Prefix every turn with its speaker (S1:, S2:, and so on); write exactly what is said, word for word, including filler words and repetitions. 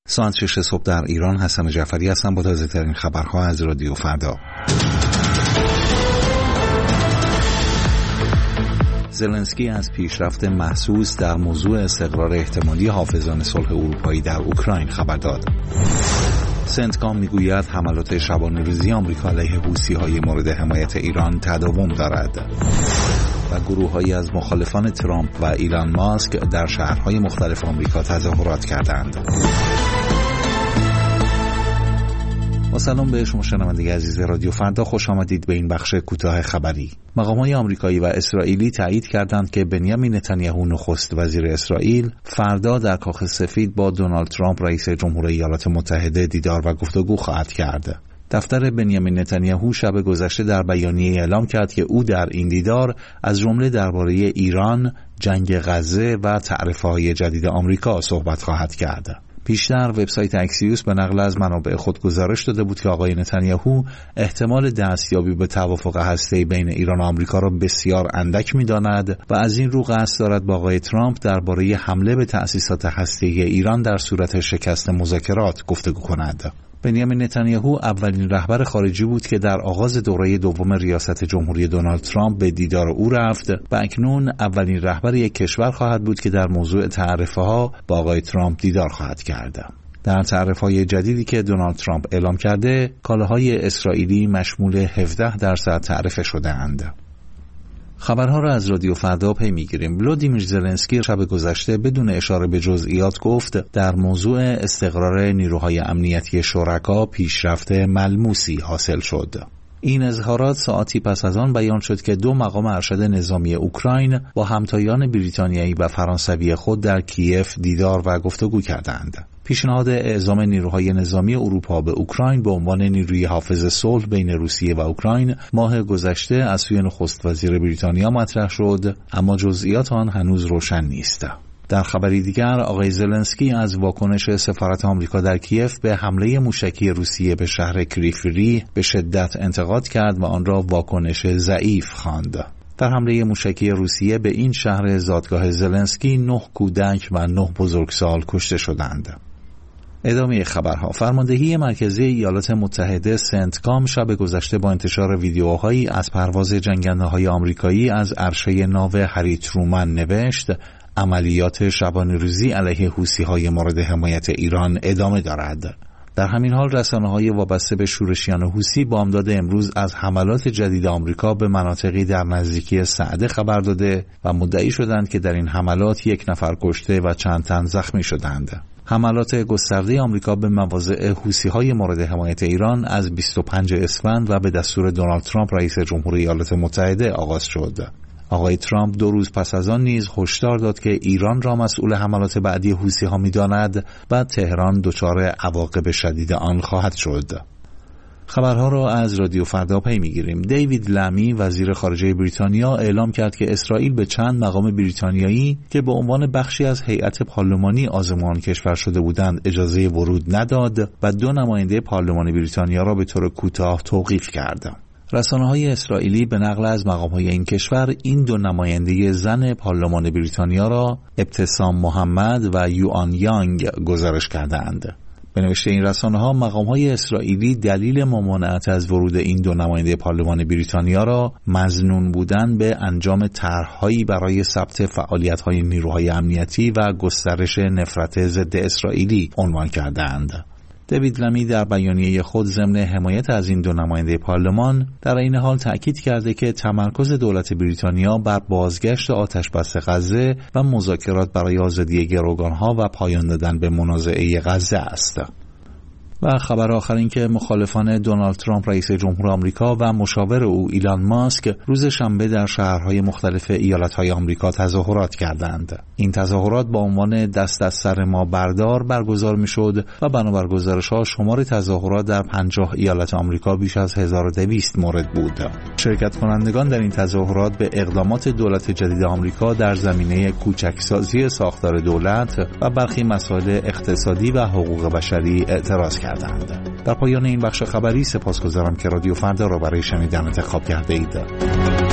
S1: ساعت شش صبح در ایران. حسن جعفری هستم با تازه ترین خبرها از رادیو فردا. زلنسکی از پیشرفت محسوس در موضوع استقرار احتمالی حافظان صلح اروپایی در اوکراین خبر داد. سنتکام میگوید حملات شبانه‌روزی آمریکا علیه حوثی‌های مورد حمایت ایران تداوم دارد. و گروه‌هایی از مخالفان ترامپ و ایلان ماسک در شهرهای مختلف آمریکا تظاهرات کردند. با سلام به شما شنوندگان عزیز رادیو فردا، خوش آمدید به این بخش کوتاه خبری. مقام‌های آمریکایی و اسرائیلی تایید کردند که بنیامین نتانیاهو نخست وزیر اسرائیل فردا در کاخ سفید با دونالد ترامپ رئیس جمهور ایالات متحده دیدار و گفتگو خواهد کرد. دفتر بنیامین نتانیاهو شب گذشته در بیانیه اعلام کرد که او در این دیدار از جمله درباره ایران، جنگ غزه و تعرفه‌های جدید آمریکا صحبت خواهد کرد. پیشتر وبسایت اکسیوس به نقل از منابع خود گزارش داده بود که آقای نتانیاهو احتمال دستیابی به توافق هسته‌ای بین ایران و آمریکا را بسیار اندک می‌داند و از این رو قصد دارد با آقای ترامپ درباره حمله به تأسیسات هسته‌ای ایران در صورت شکست مذاکرات گفتگو کند. بنیامین نتانیاهو اولین رهبر خارجی بود که در آغاز دوره دوم ریاست جمهوری دونالد ترامپ به دیدار او رفت و اکنون اولین رهبر یک کشور خواهد بود که در موضوع تعرفه‌ها با آقای ترامپ دیدار خواهد کرد. در تعرفه‌های جدیدی که دونالد ترامپ اعلام کرده، کالاهای اسرائیلی مشمول هفده درصد تعرفه شده‌اند. خبرها را از رادیو فردا پی میگیریم. ولودیمیر زلنسکی شب گذشته بدون اشاره به جزئیات گفت در موضوع استقرار نیروهای امنیتی شرکا پیشرفت ملموسی حاصل شد. این اظهارات ساعتی پس از آن بیان شد که دو مقام ارشد نظامی اوکراین با همتایان بریتانیایی و فرانسوی خود در کیف دیدار و گفتگو کردند. پیشنهاد اعزام نیروهای نظامی اروپا به اوکراین به عنوان نیروی حافظ صلح بین روسیه و اوکراین ماه گذشته از سوی نخست وزیر بریتانیا مطرح شد، اما جزئیات آن هنوز روشن نیست. در خبری دیگر، آقای زلنسکی از واکنش سفارت آمریکا در کیف به حمله موشکی روسیه به شهر کریفری به شدت انتقاد کرد و آن را واکنش ضعیف خواند. در حمله موشکی روسیه به این شهر زادگاه زلنسکی نه کودک و نه بزرگسال کشته شدند. ادامه خبرها. فرماندهی مرکزی ایالات متحده سنتکام شب گذشته با انتشار ویدیوهایی از پرواز جنگنده‌های آمریکایی از عرشه ناو هری ترومن نوشت عملیات شبانه‌روزی علیه حوثی‌های مورد حمایت ایران ادامه دارد. در همین حال رسانه‌های وابسته به شورشیان حوثی بامداد امروز از حملات جدید آمریکا به مناطقی در نزدیکی سعده خبر داده و مدعی شدند که در این حملات یک نفر کشته و چند تن زخمی شدند. حملات گسترده آمریکا به مواضع حوثی‌های مورد حمایت ایران از بیست و پنجم اسفند و به دستور دونالد ترامپ رئیس جمهوری ایالات متحده آغاز شد. آقای ترامپ دو روز پس از آن نیز هشدار داد که ایران را مسئول حملات بعدی حوثی‌ها می‌داند و تهران دچار عواقب شدید آن خواهد شد. خبرها را از رادیو فردا پی میگیریم. دیوید لمی وزیر خارجه بریتانیا اعلام کرد که اسرائیل به چند مقام بریتانیایی که به عنوان بخشی از هیئت پارلمانی آزمان کشور شده بودند اجازه ورود نداد و دو نماینده پارلمان بریتانیا را به طور کوتاه توقیف کرد. رسانه‌های اسرائیلی به نقل از مقام‌های این کشور این دو نماینده زن پارلمان بریتانیا را ابتسام محمد و یوآن یانگ گزارش کردند. به نوشته این رسانه‌ها مقام‌های اسرائیلی دلیل ممانعت از ورود این دو نماینده پارلمان بریتانیا را مظنون بودن به انجام طرح‌هایی برای ثبت فعالیت‌های نیروهای امنیتی و گسترش نفرت ضد اسرائیلی عنوان کردند. دیوید لمی در بیانیه خود ضمن حمایت از این دو نماینده پارلمان در این حال تأکید کرده که تمرکز دولت بریتانیا بر بازگشت آتشبس غزه و مذاکرات برای آزادی گروگانها و پایان دادن به منازعه غزه است. و خبر آخر این که مخالفان دونالد ترامپ رئیس جمهور آمریکا و مشاور او ایلان ماسک روز شنبه در شهرهای مختلف ایالت‌های آمریکا تظاهرات کردند. این تظاهرات با عنوان دست از سر ما بردار برگزار می‌شد و بنابر گزارش‌ها شمار تظاهرات در پنجاه ایالت آمریکا بیش از هزار و دویست مورد بود. شرکت کنندگان در این تظاهرات به اقدامات دولت جدید آمریکا در زمینه کوچکسازی ساختار دولت و برخی مسائل اقتصادی و حقوق بشری اعتراض کردند. در پایان این بخش خبری سپاسگزارم که رادیو فردا را برای شنیدن انتخاب کرده اید.